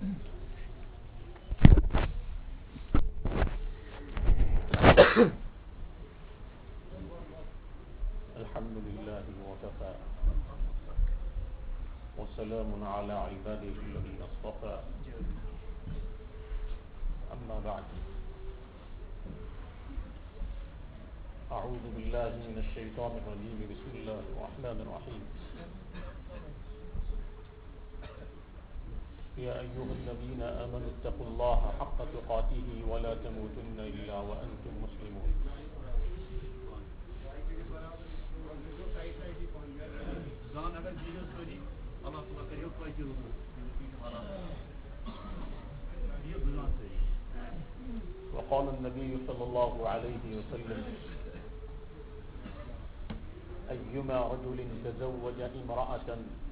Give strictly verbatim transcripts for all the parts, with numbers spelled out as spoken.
الحمد لله وكفى وسلام على عباده الذين اصطفى أما بعد أعوذ بالله من الشيطان الرجيم بسم الله الرحمن الرحيم يا أيها الذين آمنوا اتقوا الله حق تقاته ولا تموتن إلا وأنتم مسلمون وقال النبي صلى الله عليه وسلم أيما رجل تزوج امرأة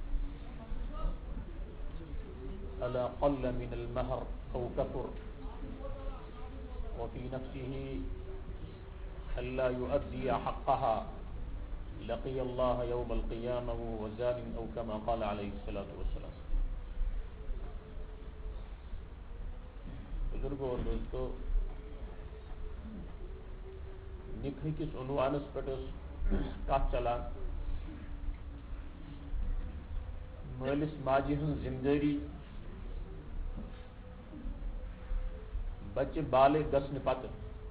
ألا قل من المهر أو كثر وفي نفسه ألا يؤدي حقها لقي الله يوم القيامة وهو زان أو كما قال عليه الصلاة والسلام. بزرگوں اور دوستو، نکاح کس عنوانس پہ کت چلان مالس ماجہ ہن ذمداری بچہ بالغ گژھنہ پتہ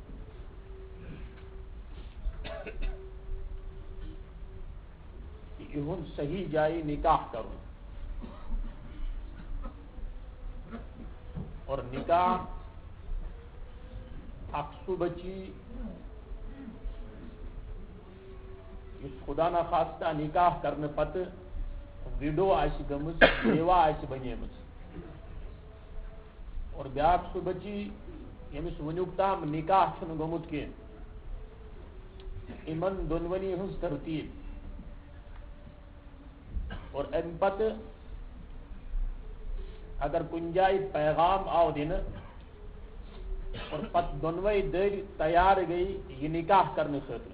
یہن صحیح جائے نکاح کرن اور نکاح اخ سہ بچی اس خدا نخواستہ نکاح کرنے پتہ وڈو آس گمز بیوہ آس بنیمز اور بیاکھ سہ بچی یمس ونیک تام نکاح چھن گومت کی امن دونونی ہنز ترتیب اور ام پتہ اگر کن جائے پیغام آو دن اور پت دونوئی در تیار گئی یہ نکاح کرنے خاطر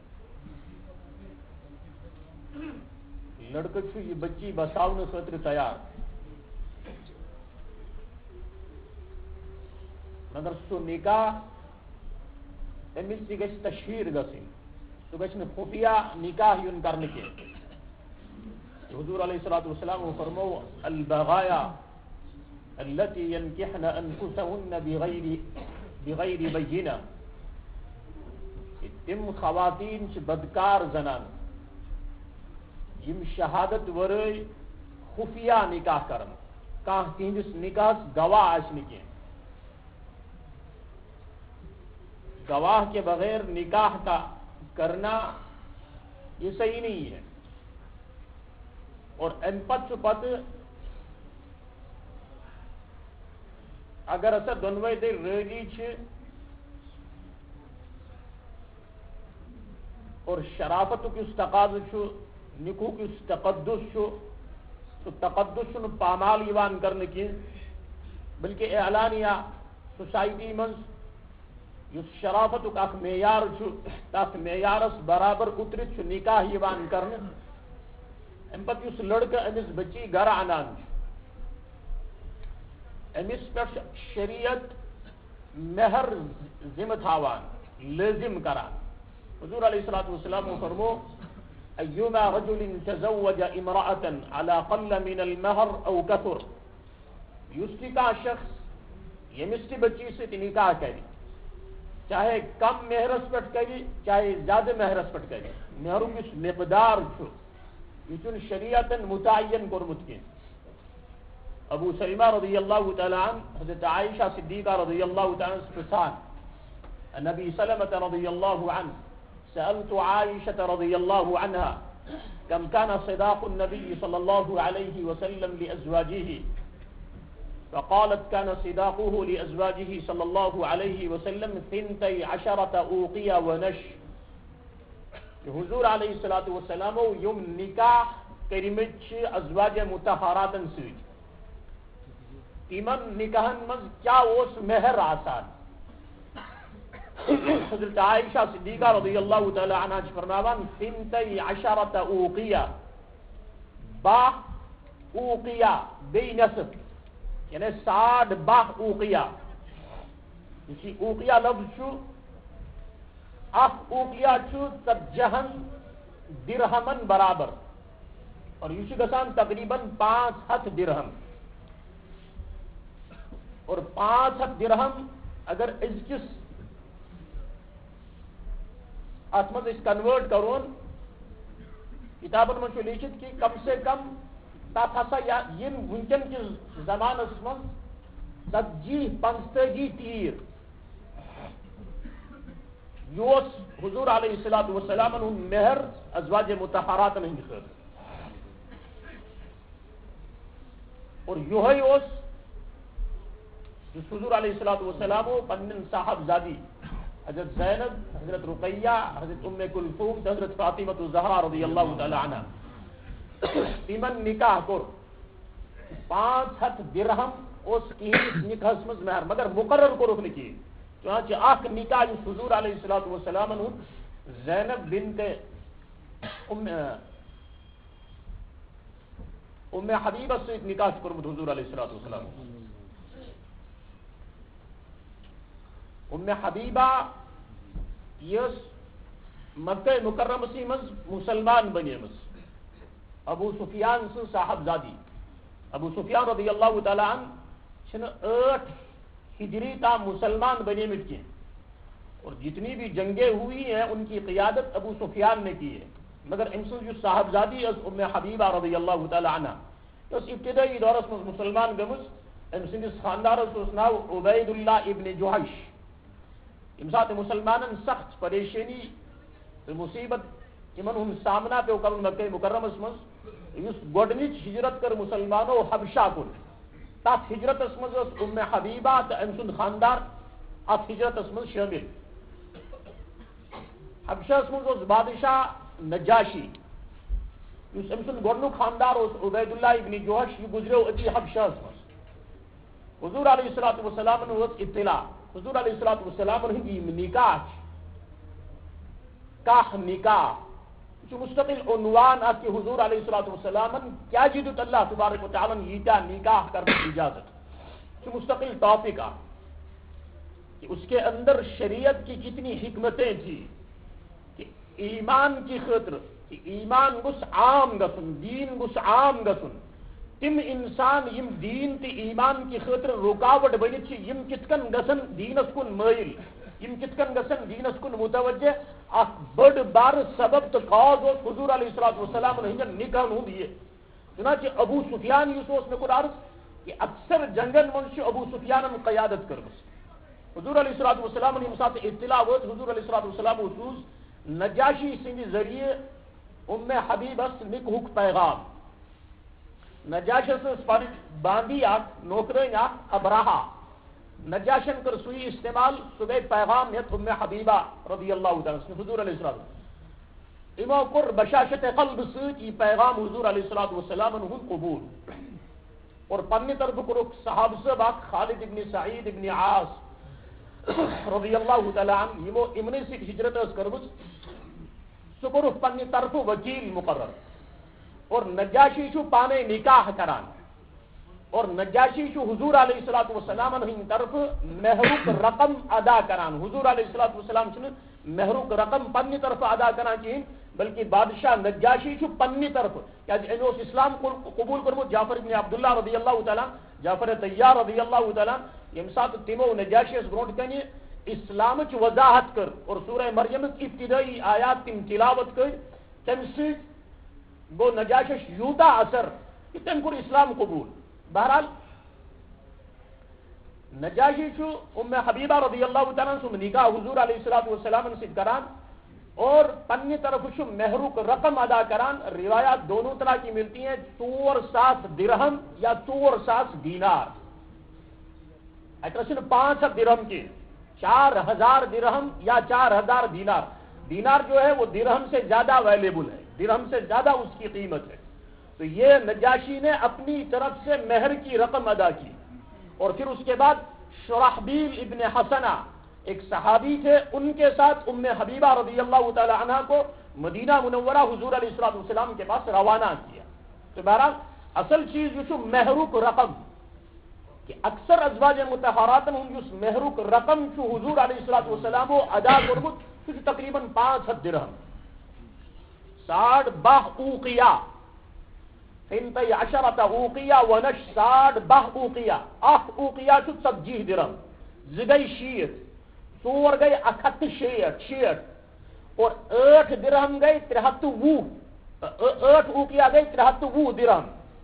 لڑکہ چھو یہ بچی بساؤنے خاطر تیار مگر سو نکاح امس تہ گژھِ تشہیر گژھن سو گژھِ نہ خفیہ نکاح یون کرنے کی. حضور علیہ الصلوۃ والسلام فرمو البغایا التي ينكحن انفسهن بغیر بغیر بینہ تم خواتین چھ بدکار زنان یم شہادت ورائے خفیہ نکاح کرن کان تہندس نکاح گواہ آسن کی گواہ کے بغیر نکاح کا کرنا یہ صحیح نہیں ہے. اور ام پت پت اگر اسا دونوئی در راضی چھ اور شرافت کس تقاضہ چھ نکو کس تقدس چھ تو تقدس چھ پامال یوان کرنے کی بلکہ اعلانیہ سوسائٹی من اس شرافت اخ معیار چھ تک معیارس برابر اترت چھ نکاح یوان کرنے. ام پتہ اس لڑکہ امس بچی گھر انان امس پہ شریعت مہر ذمہ تھاوان لازم کران. حضور علیہ الصلوۃ والسلام فرمو ایما رجل تزوج امرأة على قل من المہر او کثر یس کا شخص یمس تہ بچی سے نکاح کری چاہے کم مہرس پہ کری چاہے زیادہ مہرس پہ کری مہرو کس مقدار چھ یہ شریعت متعین کورمت کی. ابو سلمہ رضی اللہ تعالی عنہ حضرت عائشہ صدیقہ رضی اللہ تعالی عنہ پرسان نبی سلمة رضی اللہ عنہ سألت عائشة رضی اللہ عنها كم كان صداق النبي صلى الله عليه وسلم لأزواجه فقالت كان صداقه لأزواجه صلى الله عليه وسلم ثنتي عشرة أوقية ونش. حضور علیہ الصلوۃ والسلام یم نکاح کرمت ازواج مطہراتن ست تمن نکاحن مز کیا اوس مہر آسان. حضرت عائشہ صدیقہ رضی اللہ تعالی عنہا فرماوان ثنتي عشرة اوقیہ با اوقیہ بے نصف یعنی ساڑھ باہ اوقیہ یہ اوقیہ لفظ اخ اوقیہ ژتجہن درہمن برابر اور یہ گژھان تقریباً پانچ ہتھ درہم اور پانچ ہتھ درہم اگر ازکس ات مز کنورٹ کرون کتابن من لکھت کہ کم سے کم تک ہسا یم ونکن کس زمانس من ژتجی پنژتٲجی تیر یہ حضور علیہ الصلوۃ والسلام ہند مہر ازواج مطہراتن ہند خاطر اور یہ حضور علیہ الصلوۃ والسلام پن صاحبزادی حضرت زینب حضرت رقیہ حضرت ام کلثوم حضرت فاطمۃ الزہرا رضی اللہ تعالی عنہا تمن نکاح کور پانچ ہتھ درہم اس کہس نکاحس مز مہر مگر مقرر کورک نہ کہین چنانچہ اخ نکاح اس حضور علیہ الصلوۃ والسلام زینب بنت ام ام حبیبہ سۭتۍ نکاح کورمت حضور علیہ الصلوۃ والسلام ام حبیبہ یس مکہ مکرمہ مز مسلمان بنیمس ابو سفیان سن صاحبزادی ابو سفیان رضی اللہ تعالی عنہ چھن ٲٹھ ہجری تام مسلمان بنیمت کی اور جتنی بھی جنگیں ہوئی ہیں ان کی قیادت ابو سفیان نے کی ہے مگر ام سن جو صاحبزادی از ام حبیبہ رضی اللہ تعالی عنہ اس ابتدائی دورس مز مسلمان گمس ام سندس خاندارس اس ناو عبید اللہ ابن جوحش یم سات مسلمانن سخت پریشانی مصیبت ان ہند سامنا پیو کر مکہ مکرمس مز اس گۄڈنِچ ہجرت کر مسلمانوں حبشہ کن تات ہجرتس مز ام حبیبہ تو ام سند خاندار ات ہجرتس مز شامل حبشہس مز بادشاہ نجاشی اس ام سند گۄڈنیُک خاندار عبید اللہ ابن جوحش یہ گزریو اتی حبشہس مز حضور علیہ الصلوۃ والسلام وس اطلاع حضور علیہ الصلوۃ والسلام ہند یہ نکاح کاہ نکاح یہ مستقل عنوان ات کہ حضور علیہ الصلوۃ والسلام کیا جدت اللہ تبارک و تعالی ییتیا نکاح کرنے کی اجازت یہ مستقل ٹاپک آ کہ اس کے اندر شریعت کی کتنی حکمتیں تھیں کہ ایمان کی خاطر کہ ایمان گس عام گسن دین گس عام گسن تم انسان یم دین تی ایمان کی خاطر رکاوٹ بنت یم کت کن گسن دینس کن مائل یم کت کن گسن دینس کن متوجہ اخ بڑ بار سبب تو کاز اس حضور علیہ الصلوۃ والسلام ہند نکاح ہند یہ چنانچہ ابو سفیان یس اس میں عرض کہ اکثر جنگن من ابو سفیان قیادت کرمس حضور علیہ الصلوۃ والسلام یم سات اطلاع وات حضور علیہ الصلوۃ والسلام حضور نجاشی سند ذریعے ام حبیبس نکاحک پیغام نجاشس پن باندی اخ نوکرن اخ ابراہا نجاشن کر سوئی استعمال صبح پیغام یت ام حبیبہ رضی اللہ تعالی حضور علیہ السلام امو کر بشاشت قلب سۭتۍ یہ پیغام حضور علیہ الصلوۃ والسلام ہند قبول اور پنہ طرف کورک صحابہ صاحب اخ خالد ابن سعید ابن عاص رضی اللہ تعالی عنہ یمو امنے سۭتۍ ہجرت ٲس کٔرمٕژ سہ کورُکھ پنہ طرف وکیل مقرر اور نجاشی چھو پانے نکاح کران اور نجاشی چھو حضور علیہ الصلوۃ والسلام ہند طرف مہروک رقم ادا کران حضور علیہ الصلوۃ والسلام چھن مہروک رقم پنہ طرف ادا کران کہین بلکہ بادشاہ نجاشی چھو پنہ طرف کیا انوس اسلام قبول کرمت جعفر ابن عبداللہ رضی اللہ تعالی جعفر طیار رضی اللہ تعالی یم سات تمو نجاشی اس برونٹ کنی اسلام چ وضاحت کر اور سورہ مریم ابتدائی آیات تم تلاوت کر تم سے گو نجاشش یوتا اثر کہ تم کور اسلام قبول بہرحال نجاشی چھو ام حبیبہ رضی اللہ تعالیٰ سم نکاح حضور علیہ الصلوۃ والسلام سے کران اور پنہ طرف چھو مہروک رقم ادا کران روایات دونوں طرح کی ملتی ہیں ژور ساس درہم یا ژور ساس دینار اتنا پانچ ہتھ درہم کی چار ہزار درہم یا چار ہزار دینار دینار جو ہے وہ درہم سے زیادہ ویلیبل ہے درہم سے زیادہ اس کی قیمت ہے تو یہ نجاشی نے اپنی طرف سے مہر کی رقم ادا کی اور پھر اس کے بعد شرحبیل ابن حسنہ ایک صحابی تھے ان کے ساتھ ام حبیبہ رضی اللہ تعالی عنہ کو مدینہ منورہ حضور علیہ الصلوۃ والسلام کے پاس روانہ کیا تو بہرحال اصل چیز جو مہروک رقم کہ اکثر ازواج مطہراتن ہند مہرک رقم چھ حضور علیہ الصلوۃ والسلام ادا کورمت سہ تقریباً پانچ ہتھ درہم ساڑھ باہ اوقیہ ثنتي عشرة اوقیہ ونش ساڑھ باہ اوقیہ اخ اوقیہ چھ ژتجی درہم زٕ گئی شیت ژور گئی اکھ ہتھ تہٕ شیٹھ شیٹھ اور ٲٹھ درہم گئی ترٛےٚ ہتھ تہٕ وُہ ٲٹھ اوقیہ گئی ترٛےٚ ہتھ تہٕ وُہ درہم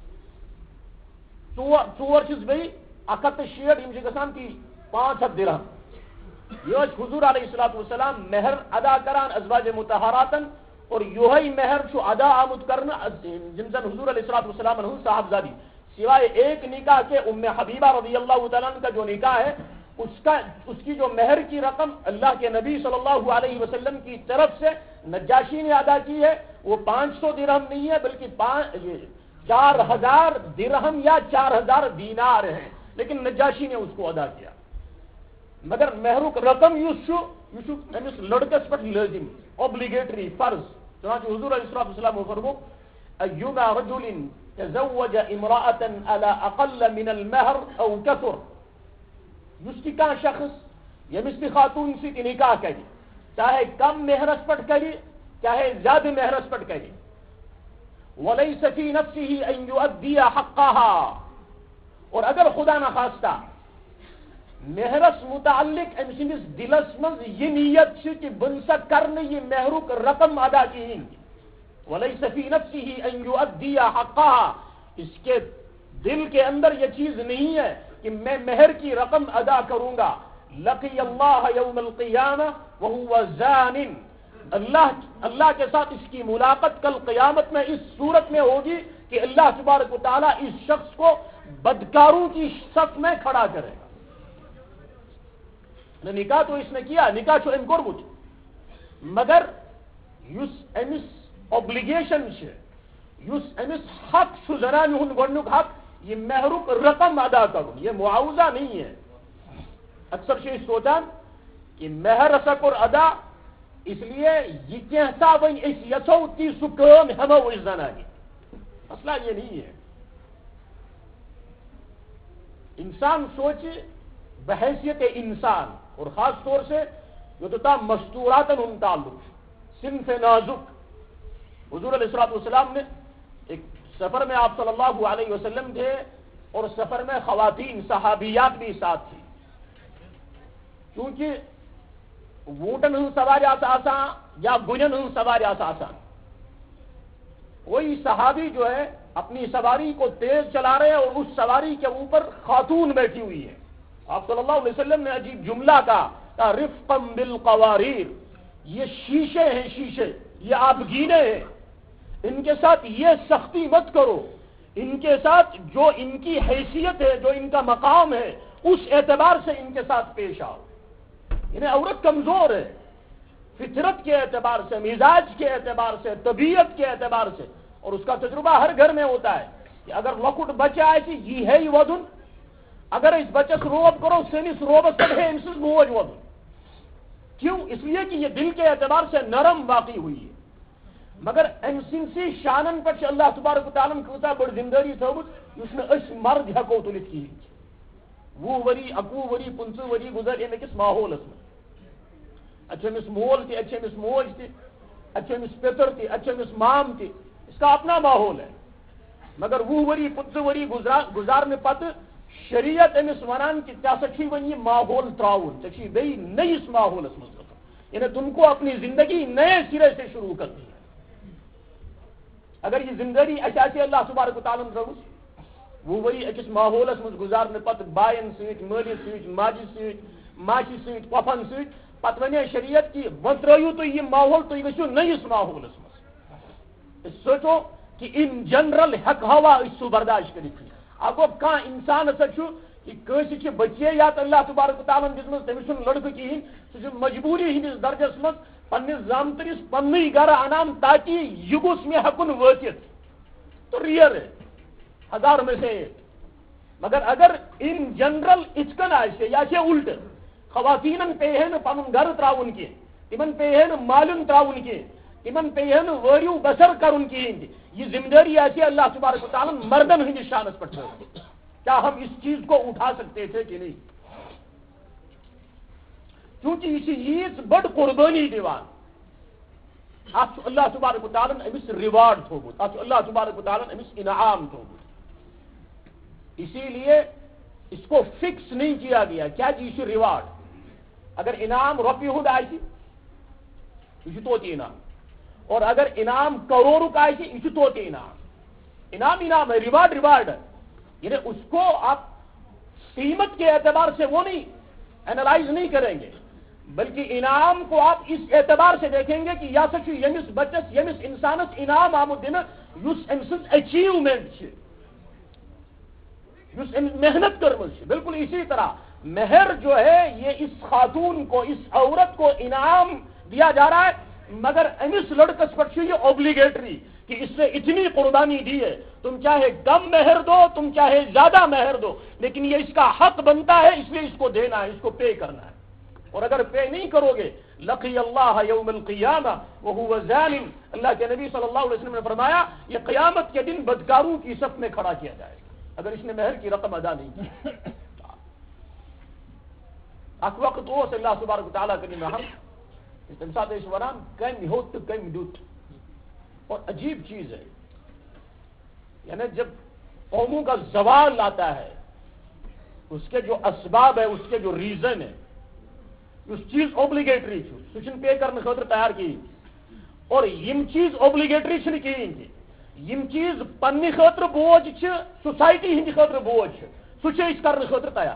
ژور ژور چھس بیٚیہِ اکھ ہتھ تہٕ شیٹھ یم چھ گژھان تی پانٛژھ ہتھ درہم یہ حضور علیہ الصلوۃ والسلام مہر ادا کران ازواج مطہراتن اور یہ مہر چھ ادا آمد کرنا جن زن حضور علیہ الصلوۃ والسلام ہند صاحبزادی سوائے ایک نکاح کے ام حبیبہ رضی اللہ تعالیٰ عنہ کا جو نکاح ہے اس کا اس کی جو مہر کی رقم اللہ کے نبی صلی اللہ علیہ وسلم کی طرف سے نجاشی نے ادا کی ہے وہ پانچ سو درہم نہیں ہے بلکہ چار ہزار درہم یا چار ہزار دینار ہیں، لیکن نجاشی نے اس کو ادا کیا. مگر مہرک رقم یس امس لڑکس پہ لازم اوبلیگیٹری فرض چنانچہ حضور علیہ الصلوۃ والسلام فرمو ایما رجل تزوج امرأة على اقل من المہر او کثر یس کی کان شخص یمس بھی خاتون سی نکاح کری چاہے کم مہرس پٹ کری چاہے زیادہ مہرس پٹ کری ولیس فی نفسه ان یؤدی حقها اور اگر خدا نخواستہ مہرس متعلق ام سندس دلس من یہ نیت کہ بن سا کرنے یہ مہرک رقم ادا کی ولیس فی نفسه ان یؤدی حقها اس کے دل کے اندر یہ چیز نہیں ہے کہ میں مہر کی رقم ادا کروں گا لقی اللہ یوم القیامہ وہو زان اللہ اللہ کے ساتھ اس کی ملاقات کل قیامت میں اس صورت میں ہوگی کہ اللہ تبارک و تعالیٰ اس شخص کو بدکاروں کی صف میں کھڑا کرے گا. نکاح تو اس نے کیا نکاح چھ ام کورمت مگر یس امس اوبلیگیشن یس امس حق چھ زنان ہند گۄڈنیُک حق یہ مہرک رقم ادا کروں یہ معاوضہ نہیں ہے. اکثر سے سوچان کہ مہر ہسا کور ادا اس لیے یہ کیسا ون اس یژھو تی سہ کٲم ہٮ۪مو أسۍ زنانہِ مسئلہ یہ نہیں ہے. انسان سوچے بحیثیت انسان اور خاص طور سے یوتتا مستوراتن ہند تعلق صنف نازک حضور علیہ الصلوۃ والسلام نے ایک سفر میں آپ صلی اللہ علیہ وسلم تھے اور سفر میں خواتین صحابیات بھی ساتھ تھی کیونکہ ووٹن ہند سواری آس آسان یا گنن ہند سواری آس آسان کوئی صحابی جو ہے اپنی سواری کو تیز چلا رہے اور اس سواری کے اوپر خاتون بیٹھی ہوئی ہے. آپ صلی اللہ علیہ وسلم نے عجیب جملہ کہا رفقا بالقواریر یہ شیشے ہیں شیشے یہ آبگینے ہیں ان کے ساتھ یہ سختی مت کرو ان کے ساتھ جو ان کی حیثیت ہے جو ان کا مقام ہے اس اعتبار سے ان کے ساتھ پیش آؤ. انہیں عورت کمزور ہے فطرت کے اعتبار سے مزاج کے اعتبار سے طبیعت کے اعتبار سے اور اس کا تجربہ ہر گھر میں ہوتا ہے کہ اگر لکٹ بچہ آئے یہ ہے ودن اگر اس بچس روب کرو سنس روبس پہ ہے امس موج ودن کیوں اس لیے کہ یہ دل کے اعتبار سے نرم واقع ہوئی ہے. مگر ام سنسی شانن پہ اللہ تبارک و تعالیٰ کۭژاہ بڑ ذمہ داری تھومت اس نے اس مرد ہیکو تلت کہین وہ وری اکوہ وری پنچہ وری گزر امکس ماحولس میں اچھا امس مول تھی اچھا امس موج تھی اچھا امس پتر تھی اچھا امس مام تھی اس کا اپنا ماحول ہے. مگر وہ وری پنچہ وری گزارنے پتہ شریعت امس ونان کہ ژےٚ ہسا چھی وۄنۍ یہِ ماحول تراؤن ژےٚ چھی بیٚیہِ نٔیِس ماحولس منٛز گژھُن یعنی تم کو اپنی زندگی نئے سرے سے شروع کرنی ہے. اگر یہ زندگی اسہِ آسہِ اللہ تبارک و تعالیٰ ترٲومٕژ وہ وری أکِس ماحولس منٛز گزارنے پتہٕ باین سۭتۍ مٲلِس سۭتۍ ماجہِ سۭتۍ ماچہِ سۭتۍ پۄپھن سۭتۍ پتہٕ ونے شریعت کہ وۄنۍ ترٲیِو تُہۍ یہِ ماحول تُہۍ گٔژھِو نٔیِس ماحولس منٛز. أسۍ سوچو کہ ان جنرل ہیکہوا أسۍ سُہ برداشت کٔرِتھ. اگو کانٛہہ انسان ہسا چھُ کہ کٲنٛسہِ چھِ بچیات اللہ تبارک و تعالیٰ دِژمٕژ تٔمِس چھُنہٕ لڑکہٕ کِہیٖنۍ سُہ چھُ مجبوٗری ہٕنٛدِس درجس منٛز پننِس زامترِس پننُے گرٕ انان تاکہ یہِ گوٚژھ مےٚ ہیٚکُن وٲتِتھ تو ریئر ہے ہزار میں سے ایک. مگر اگر ان جنرل اِتھ کٔنۍ آسہِ یا چھِ الٹہٕ خواتیٖنن پیٚیہِ ہے نہٕ پنُن گرٕ ترٛاوُن کینٛہہ تِمن پیٚیہِ ہے نہٕ مالیُن ترٛاوُن کینٛہہ تِمن پیٚیہِ ہے نہٕ وٲرِو بسر کرُن کِہیٖنۍ تہِ یہ ذمہ دٲری آسہِ اللہ تبارک و تعالیٰ مردن ہٕنٛدِس شانس پٮ۪ٹھ تھٲومٕژ کیا ہم اس چیز کو اٹھا سکتے تھے کہ نہیں؟ چونکہ یہ چیز بڑ قربانی دیوان ات اللہ تبارک و تعالیٰ امس ریوارڈ تھومت، ات اللہ تبارک و تعالیٰ امس انعام تھومت، اسی لیے اس کو فکس نہیں کیا گیا کیا جی یہ ریوارڈ. اگر انعام روپیے ہند آئی یہ توتہ انعام، اور اگر انعام کروڑک آئی یہ توتہ انعام. انعام انعام ہے، ریوارڈ ریوارڈ ہے. یعنی اس کو آپ قیمت کے اعتبار سے وہ نہیں اینالائز نہیں کریں گے، بلکہ انعام کو آپ اس اعتبار سے دیکھیں گے کہ یا سا یمس بچس یمس انسانس انعام آمت دن اس ام سن اچیومنٹ اس محنت کرم. بالکل اسی طرح مہر جو ہے یہ اس خاتون کو، اس عورت کو انعام دیا جا رہا ہے، مگر امس لڑکس پر یہ اوبلیگیٹری کہ اس نے اتنی قربانی دی ہے، تم چاہے کم مہر دو تم چاہے زیادہ مہر دو، لیکن یہ اس کا حق بنتا ہے، اس لیے اس کو دینا ہے، اس کو پے کرنا ہے. اور اگر پے نہیں کرو گے لقی اللہ یوم القیامہ وہو ظالم، اللہ کے نبی صلی اللہ علیہ وسلم نے فرمایا یہ قیامت کے دن بدکاروں کی صف میں کھڑا کیا جائے گا اگر اس نے مہر کی رقم ادا نہیں کی. اک وقت اوس اللہ تبارک و تعالیٰ کے نام تم سات ونان کم ہوت تو کم دت. اور عجیب چیز ہے، یعنی جب قوموں کا زوال آتا ہے اس کے جو اسباب ہے، اس کے جو ریزن ہے، اس چیز اوبلیگیٹری سن پے کرنے خاطر تیار کی، اور یم چیز اوبلیگیٹری چھ کہین کی یم چیز پنہ خاطر بوجھ چھ سوسائٹی ہند خاطر بوجھ سہ چھ کرنے خاطر تیار.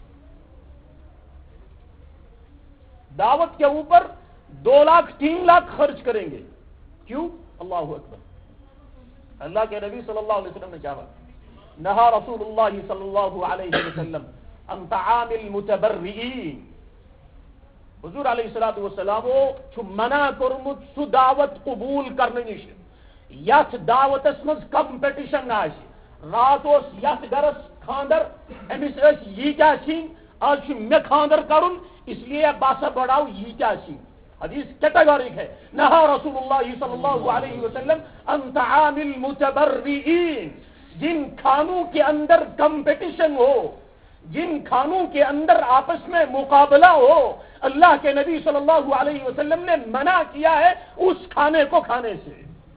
دعوت کے اوپر دو لاکھ تین لاکھ خرچ کریں گے، کیوں؟ اللہ اکبر. اللہ کے نبی صلی اللہ علیہ وسلم نے کہا نہا رسول اللہ صلی اللہ علیہ وسلم عن طعام المتبرئین. حضور علیہ الصلوۃ والسلام چھ منع کرمت سہ دعوت قبول کرنے نش یت دعوتس مز کمپٹیشن آس. رات اس یت گرس خاندر امس یہ کیا چین آج مے خاندر کرن اس لیے باسا بڑھاؤ یہ کیا چین. حدیث کیٹاگورک ہے. نہا رسول اللہ صلی اللہ علیہ وسلم عن طعام المتبرئین. جن کھانوں کے اندر کمپٹیشن ہو، جن کھانوں کے اندر آپس میں مقابلہ ہو، اللہ کے نبی صلی اللہ علیہ وسلم نے منع کیا ہے اس کھانے کو کھانے سے.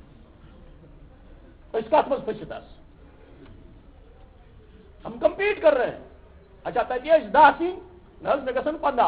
اس کا مز پچھتاس ہم کمپیٹ کر رہے ہیں. اچھا تجیش دہ سین نہ میں گسن پندہ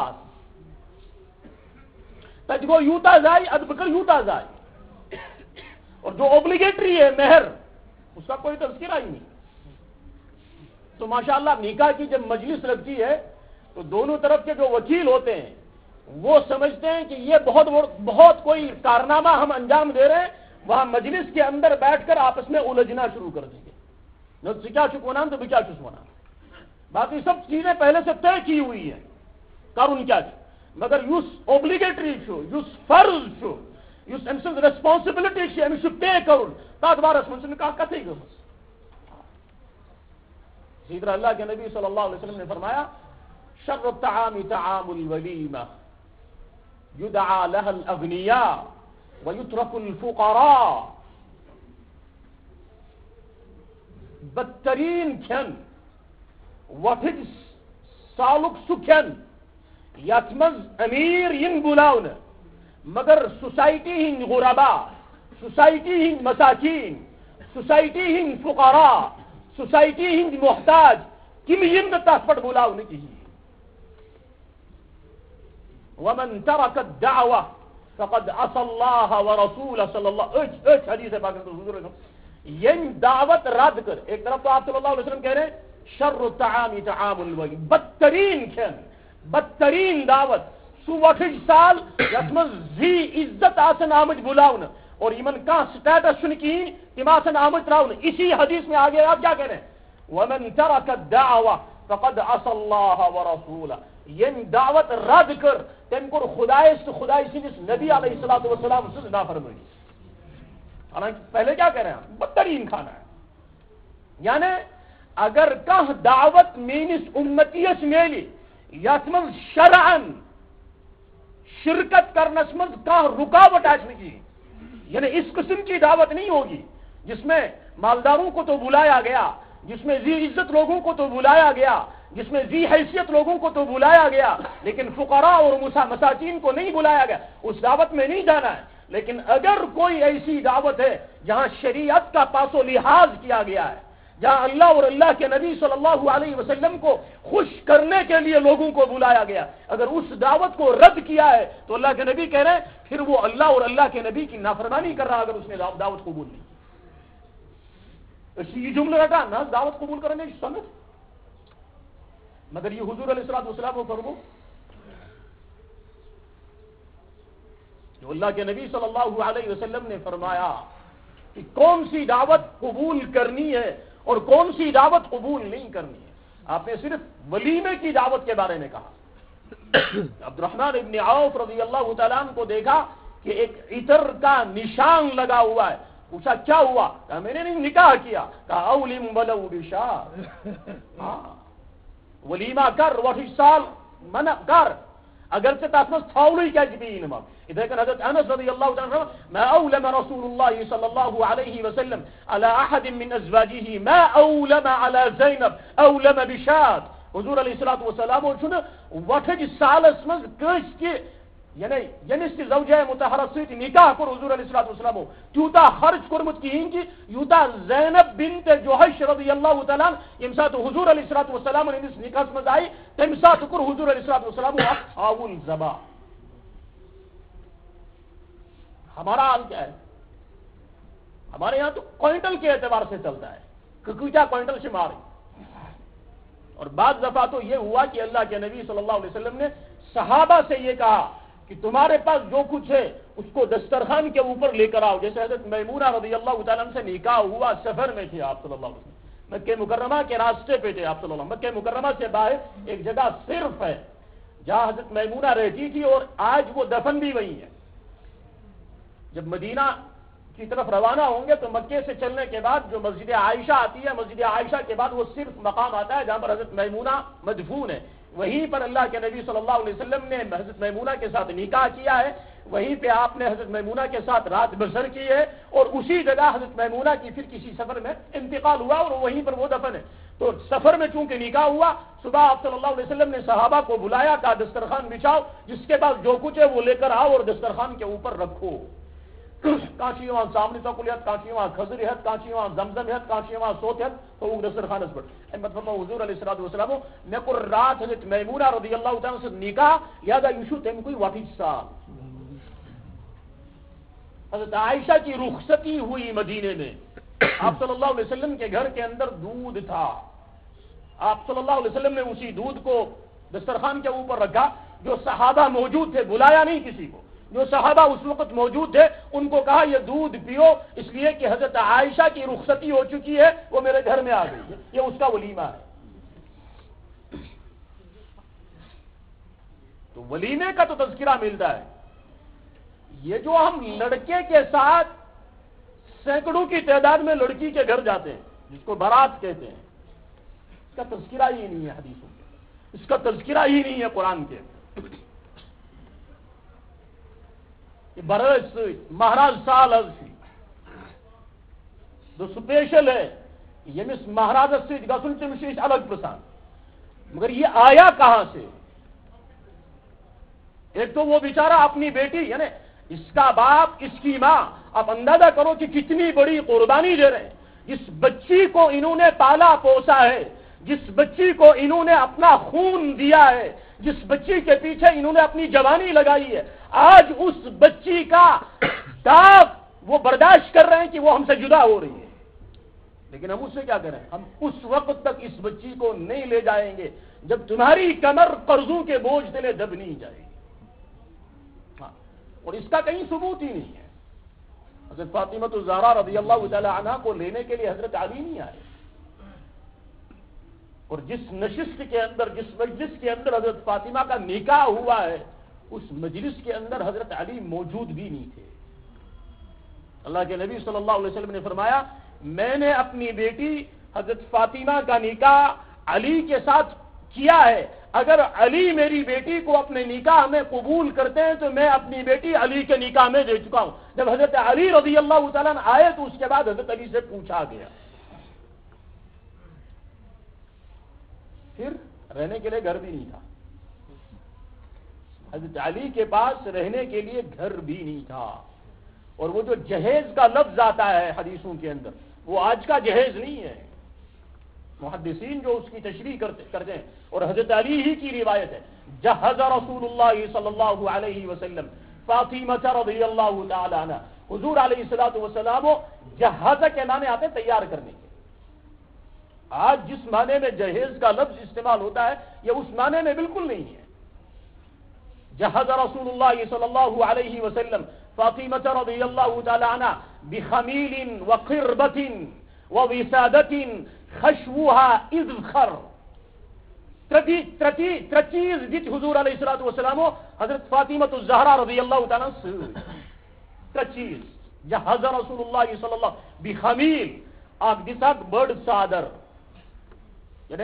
تج گو یوتا ضائع اد بکر یوتا ضائع. اور جو اوبلیگیٹری ہے مہر اس کا کوئی تذکرہ ہی نہیں. تو ماشاءاللہ نکاح کی جب مجلس لگتی ہے تو دونوں طرف کے جو وکیل ہوتے ہیں وہ سمجھتے ہیں کہ یہ بہت بہت کوئی کارنامہ ہم انجام دے رہے ہیں، وہاں مجلس کے اندر بیٹھ کر آپس میں الجھنا شروع کر دیں گے. نہ سکا چکونان تو بچا چسمانا، باقی سب چیزیں پہلے سے طے کی ہوئی ہیں کارن کیا چھ. مگر یس اوبلیگیٹری یس فرض یس ام سن ریسپانسبلٹی امس پے کرن تر بارس من کھانا کتھی گم. اسی طرح اللہ کے نبی صلی اللہ علیہ وسلم نے فرمایا شر الطعام طعام الولیمہ یدعى لها الاغنیاء ویترک الفقراء. بدترین کھین وٹھج سالک سہ کھین یت مز امیر ین بلاؤن مگر سوسائٹی ہند غربا، سوسائٹی ہند مساکین، سوسائٹی ہند فقراء، سوسائٹی ہند محتاج تم ین تس پہ بلاؤن کہین. ومن ترک الدعوة فقد عصى الله ورسوله صلی اللہ اچ اچ حدیث ہے پاک حضور ین دعوت رد کر. ایک طرف تو آپ صلی اللہ علیہ وسلم کہہ رہے ہیں شر الطعام طعام الولی، بدترین کھین بدترین دعوت سو وٹھج سال یت مز زی عزت آسن آمد بلاؤن اور یمن کا سٹیٹس چھ کہین تم آسن آمد تراؤن. اسی حدیث میں آگے آپ کیا کہہ رہے ہیں ومن ترک الدعوة فقد عصى الله ورسوله. ین دعوت رد کر تم کور خدائے خدائی سندس نبی علیہ الصلوۃ والسلام سے نافرمانی. حالانکہ پہلے کیا کہہ رہے ہیں بدترین کھانا ہے. یعنی اگر کانہ دعوت مینس امتیس میلی یت من شرعن شرکت کرنس من کانہ رکاوٹ آسن کی، یعنی اس قسم کی دعوت نہیں ہوگی جس میں مالداروں کو تو بلایا گیا، جس میں ذی عزت لوگوں کو تو بلایا گیا، جس میں ذی حیثیت لوگوں کو تو بلایا گیا، لیکن فقراء اور مساکین کو نہیں بلایا گیا، اس دعوت میں نہیں جانا ہے۔ لیکن اگر کوئی ایسی دعوت ہے جہاں شریعت کا پاس و لحاظ کیا گیا ہے، جہاں اللہ اور اللہ کے نبی صلی اللہ علیہ وسلم کو خوش کرنے کے لیے لوگوں کو بلایا گیا، اگر اس دعوت کو رد کیا ہے تو اللہ کے نبی کہہ رہے ہیں پھر وہ اللہ اور اللہ کے نبی کی نافرمانی کر رہا، اگر اس نے دعوت قبول نہیں۔ یہ جملہ رٹا نہ دعوت قبول کرنے کی سنت، مگر یہ حضور علیہ الصلوۃ والسلام کو فرمو جو اللہ کے نبی صلی اللہ علیہ وسلم نے فرمایا کہ کون سی دعوت قبول کرنی ہے اور کون سی دعوت قبول نہیں کرنی ہے۔ آپ نے صرف ولیمے کی دعوت کے بارے میں کہا۔ عبد الرحمن ابن عوف رضی اللہ تعالیٰ عنہ کو دیکھا کہ ایک عطر کا نشان لگا ہوا ہے، پوچھا کیا ہوا؟ کہا میں نے نہیں نکاح کیا۔ کہا اولم ولو بشار، ہاں ولیمہ کر وحسال منع کر، اگرچہ تاسمس تھاولی کیا جبین مب اذا كان حضرت انس رضی اللہ عنہ ما اولم رسول الله صلی اللہ علیہ وسلم على احد من ازواجه ما اولم على زینب اولم بشات۔ حضور علیہ الصلوۃ والسلام چھن وٹھج سالس من کس کی یعنی یعنی کہ زوجہ مطہرہ سۭتۍ نکاح کر حضور علیہ الصلوۃ والسلام تیوتا خرچ کورمت کہین کہ یوتا زینب بنت جوحش رضی اللہ تعالی عنہ یم سات حضور علیہ الصلوۃ والسلام نے اس نکاح میں آئی تم سات کر حضور علیہ الصلوۃ والسلام اول زبا۔ ہمارا حال کیا ہے؟ ہمارے یہاں تو کوئنٹل کے اعتبار سے چلتا ہے کہ کیا کوئنٹل شمار ہے، اور بعض دفعہ تو یہ ہوا کہ اللہ کے نبی صلی اللہ علیہ وسلم نے صحابہ سے یہ کہا کہ تمہارے پاس جو کچھ ہے اس کو دسترخوان کے اوپر لے کر آؤ۔ جیسے حضرت میمونہ رضی اللہ تعالیٰ عنہ سے نکاح ہوا، سفر میں تھے آپ صلی اللہ علیہ وسلم، مکہ مکرمہ کے راستے پہ تھے آپ صلی اللہ علیہ وسلم، مکہ مکرمہ سے باہر ایک جگہ صرف ہے جہاں حضرت میمونہ رہتی تھی اور آج وہ دفن بھی وہی ہے۔ جب مدینہ کی طرف روانہ ہوں گے تو مکے سے چلنے کے بعد جو مسجد عائشہ آتی ہے، مسجد عائشہ کے بعد وہ صرف مقام آتا ہے جہاں پر حضرت میمونہ مدفون ہے، وہیں پر اللہ کے نبی صلی اللہ علیہ وسلم نے حضرت میمونہ کے ساتھ نکاح کیا ہے، وہیں پہ آپ نے حضرت میمونہ کے ساتھ رات بسر کی ہے، اور اسی جگہ حضرت میمونہ کی پھر کسی سفر میں انتقال ہوا اور وہیں پر وہ دفن ہے۔ تو سفر میں چونکہ نکاح ہوا، صبح آپ صلی اللہ علیہ وسلم نے صحابہ کو بلایا، کہا دسترخوان بچھاؤ، جس کے پاس جو کچھ ہے وہ لے کر آؤ اور دسترخوان کے اوپر رکھو۔ کانچی وہاں سامنے تو کلیات، کانچی وہاں خضر ہے، کانچی وہاں زمزم ہے، کانچی وہاں سوت ہے، تو وہ دسترخوان اس پر احمد فرما حضور علیہ الصلوۃ والسلام نے کو رات حضرت میمونہ رضی اللہ تعالیٰ سے نکاح لہذا یوشو تم کوئی واٹی سال حضرت عائشہ کی رخصتی ہوئی مدینے میں، آپ صلی اللہ علیہ وسلم کے گھر کے اندر دودھ تھا، آپ صلی اللہ علیہ وسلم نے اسی دودھ کو دسترخوان کے اوپر رکھا، جو صحابہ موجود تھے بلایا نہیں کسی کو، جو صحابہ اس وقت موجود تھے ان کو کہا یہ دودھ پیو، اس لیے کہ حضرت عائشہ کی رخصتی ہو چکی ہے، وہ میرے گھر میں آ گئی ہے، یہ اس کا ولیمہ ہے۔ تو ولیمے کا تو تذکرہ ملتا ہے، یہ جو ہم لڑکے کے ساتھ سینکڑوں کی تعداد میں لڑکی کے گھر جاتے ہیں جس کو بارات کہتے ہیں، اس کا تذکرہ ہی نہیں ہے حدیثوں میں، اس کا تذکرہ ہی نہیں ہے قرآن کے۔ برس مہراج سال جو سپیشل ہے یمس مہاراج ست گھن تمس الگ پرسان، مگر یہ آیا کہاں سے؟ ایک تو وہ بیچارہ اپنی بیٹی یعنی اس کا باپ، اس کی ماں، آپ اندازہ کرو کہ کتنی بڑی قربانی دے رہے ہیں، جس بچی کو انہوں نے پالا پوسا ہے، جس بچی کو انہوں نے اپنا خون دیا ہے، جس بچی کے پیچھے انہوں نے اپنی جوانی لگائی ہے، آج اس بچی کا داغ وہ برداشت کر رہے ہیں کہ وہ ہم سے جدا ہو رہی ہے، لیکن ہم اس سے کیا کریں؟ ہم اس وقت تک اس بچی کو نہیں لے جائیں گے جب تمہاری کمر قرضوں کے بوجھ تلے دب نہیں جائے گی۔ ہاں، اور اس کا کہیں ثبوت ہی نہیں ہے۔ حضرت فاطمہ الزہرا رضی اللہ تعالی عنہا کو لینے کے لیے حضرت علی نہیں آئے، اور جس نشست کے اندر، جس مجلس کے اندر حضرت فاطمہ کا نکاح ہوا ہے، اس مجلس کے اندر حضرت علی موجود بھی نہیں تھے۔ اللہ کے نبی صلی اللہ علیہ وسلم نے فرمایا میں نے اپنی بیٹی حضرت فاطمہ کا نکاح علی کے ساتھ کیا ہے، اگر علی میری بیٹی کو اپنے نکاح میں قبول کرتے ہیں تو میں اپنی بیٹی علی کے نکاح میں دے چکا ہوں۔ جب حضرت علی رضی اللہ تعالیٰ عنہ آئے تو اس کے بعد حضرت علی سے پوچھا گیا پھر رہنے کے لیے گھر بھی نہیں تھا. حضرت علی کے پاس رہنے کے لیے گھر بھی نہیں تھا. اور وہ جو جہیز کا لفظ آتا ہے حدیثوں کے اندر، وہ آج کا جہیز نہیں ہے. محدثین جو اس کی تشریح کرتے کرتے ہیں، اور حضرت علی ہی کی روایت ہے، جہز رسول اللہ صلی اللہ علیہ وسلم فاطمہ رضی اللہ تعالی عنہ. حضور علیہ الصلوۃ والسلام جہز کے معنی آتے ہیں تیار کرنے کے. آج جس معنی میں جہیز کا لفظ استعمال ہوتا ہے یہ اس معنی میں بالکل نہیں ہے. جہز رسول اللہ صلی اللہ علیہ وسلم فاطمہ رضی اللہ تعالی عنہ بخمیل وقربۃ ووسادۃ خشوها اذخر. ترتی ترتی ترچیز دت حضور علیہ الصلوۃ والسلام حضرت فاطمہ الزہرا رضی اللہ تعالی عنہ ترچیز. جہز رسول اللہ صلی اللہ بخمیل اک دسک بڑ صادر، یعنی